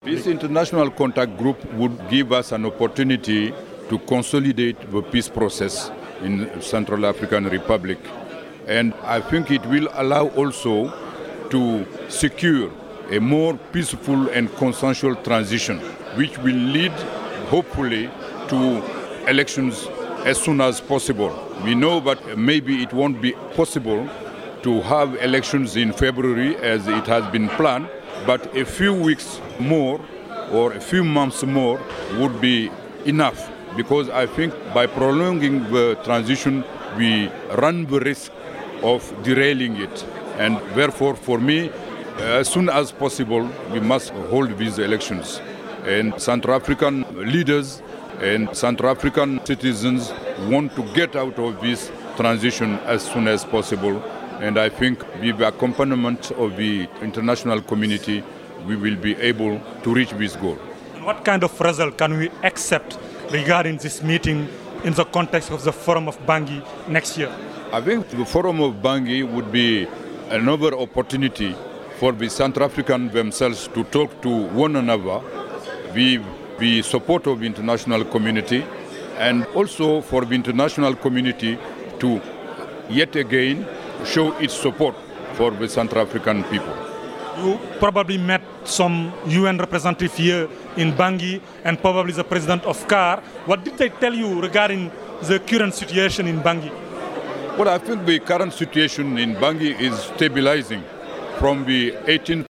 This international contact group would give us an opportunity to consolidate the peace process in Central African Republic. And I think it will allow also to secure a more peaceful and consensual transition, which will lead, hopefully, to elections as soon as possible. We know that maybe it won't be possible to have elections in February as it has been planned, but a few weeks more or a few months more would be enough, because I think by prolonging the transition, we run the risk of derailing it. And therefore, for me, as soon as possible, we must hold these elections. And Central African leaders and Central African citizens want to get out of this transition as soon as possible. And I think with the accompaniment of the international community, we will be able to reach this goal. And what kind of result can we accept regarding this meeting in the context of the Forum of Bangui next year? I think the Forum of Bangui would be another opportunity for the Central Africans themselves to talk to one another with the support of the international community, and also for the international community to yet again show its support for the Central African people. You probably met some UN representative here in Bangui and probably the president of CAR. What did they tell you regarding the current situation in Bangui? Well, I think the current situation in Bangui is stabilizing. From the 18th